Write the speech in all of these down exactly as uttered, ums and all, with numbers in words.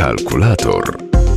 Kalkulator.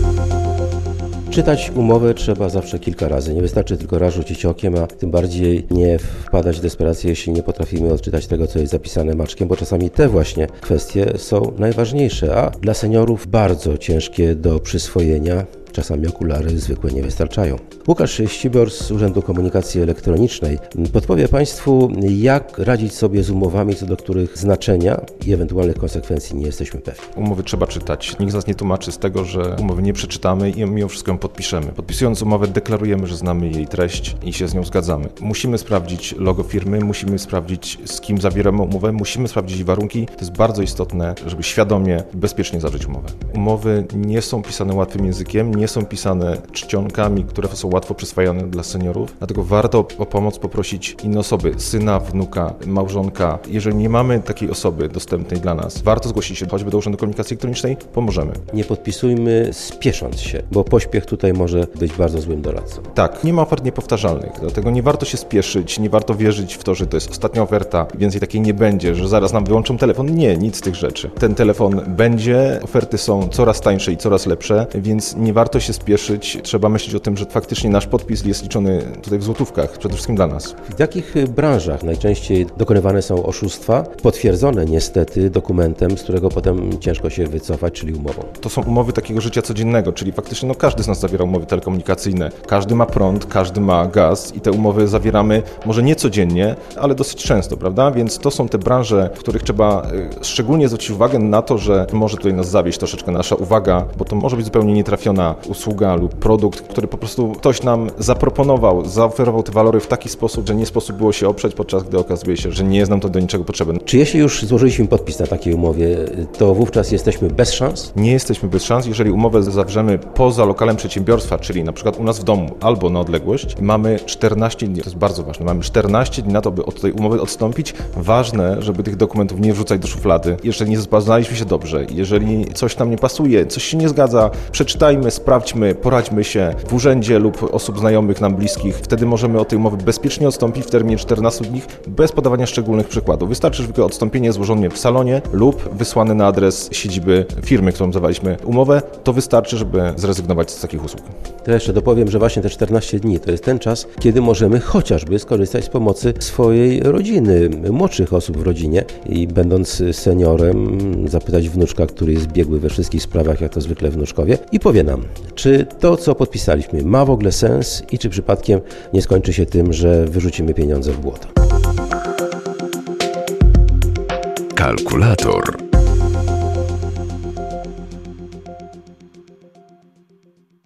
Czytać umowę trzeba zawsze kilka razy. Nie wystarczy tylko raz rzucić okiem, a tym bardziej nie wpadać w desperację, jeśli nie potrafimy odczytać tego, co jest zapisane maczkiem, bo czasami te właśnie kwestie są najważniejsze, a dla seniorów bardzo ciężkie do przyswojenia. Czasami okulary zwykłe nie wystarczają. Łukasz Ścibor z Urzędu Komunikacji Elektronicznej podpowie Państwu, jak radzić sobie z umowami, co do których znaczenia i ewentualnych konsekwencji nie jesteśmy pewni. Umowy trzeba czytać. Nikt z nas nie tłumaczy z tego, że umowy nie przeczytamy i mimo wszystko ją podpiszemy. Podpisując umowę deklarujemy, że znamy jej treść i się z nią zgadzamy. Musimy sprawdzić logo firmy, musimy sprawdzić, z kim zawieramy umowę, musimy sprawdzić warunki. To jest bardzo istotne, żeby świadomie i bezpiecznie zawrzeć umowę. Umowy nie są pisane łatwym językiem, nie są pisane czcionkami, które są łatwo przyswajane dla seniorów, dlatego warto o pomoc poprosić inne osoby, syna, wnuka, małżonka. Jeżeli nie mamy takiej osoby dostępnej dla nas, warto zgłosić się choćby do Urzędu Komunikacji Elektronicznej, pomożemy. Nie podpisujmy spiesząc się, bo pośpiech tutaj może być bardzo złym doradcą. Tak, nie ma ofert niepowtarzalnych, dlatego nie warto się spieszyć, nie warto wierzyć w to, że to jest ostatnia oferta, więcej takiej nie będzie, że zaraz nam wyłączą telefon. Nie, nic z tych rzeczy. Ten telefon będzie, oferty są coraz tańsze i coraz lepsze, więc nie warto się spieszyć. Trzeba myśleć o tym, że faktycznie nasz podpis jest liczony tutaj w złotówkach, przede wszystkim dla nas. W jakich branżach najczęściej dokonywane są oszustwa, potwierdzone niestety dokumentem, z którego potem ciężko się wycofać, czyli umową? To są umowy takiego życia codziennego, czyli faktycznie no, każdy z nas zawiera umowy telekomunikacyjne. Każdy ma prąd, każdy ma gaz i te umowy zawieramy może nie codziennie, ale dosyć często, prawda? Więc to są te branże, w których trzeba szczególnie zwrócić uwagę na to, że może tutaj nas zawieść troszeczkę nasza uwaga, bo to może być zupełnie nietrafiona usługa lub produkt, który po prostu ktoś nam zaproponował, zaoferował te walory w taki sposób, że nie sposób było się oprzeć, podczas gdy okazuje się, że nie jest nam to do niczego potrzebne. Czy jeśli już złożyliśmy podpis na takiej umowie, to wówczas jesteśmy bez szans? Nie jesteśmy bez szans, jeżeli umowę zawrzemy poza lokalem przedsiębiorstwa, czyli na przykład u nas w domu albo na odległość, mamy czternaście dni, to jest bardzo ważne, mamy czternaście dni na to, by od tej umowy odstąpić. Ważne, żeby tych dokumentów nie wrzucać do szuflady. Jeżeli nie zapoznaliśmy się dobrze, jeżeli coś nam nie pasuje, coś się nie zgadza, przeczytajmy, sprawdźmy, poradźmy się w urzędzie lub osób znajomych nam bliskich. Wtedy możemy od tej umowy bezpiecznie odstąpić w terminie czternastu dni bez podawania szczególnych przykładów. Wystarczy tylko odstąpienie złożone w salonie lub wysłane na adres siedziby firmy, którą zawaliśmy umowę. To wystarczy, żeby zrezygnować z takich usług. To jeszcze dopowiem, że właśnie te czternaście dni to jest ten czas, kiedy możemy chociażby skorzystać z pomocy swojej rodziny, młodszych osób w rodzinie i będąc seniorem zapytać wnuczka, który jest biegły we wszystkich sprawach, jak to zwykle wnuczkowie, i powie nam, czy to, co podpisaliśmy, ma w ogóle sens i czy przypadkiem nie skończy się tym, że wyrzucimy pieniądze w błoto. Kalkulator.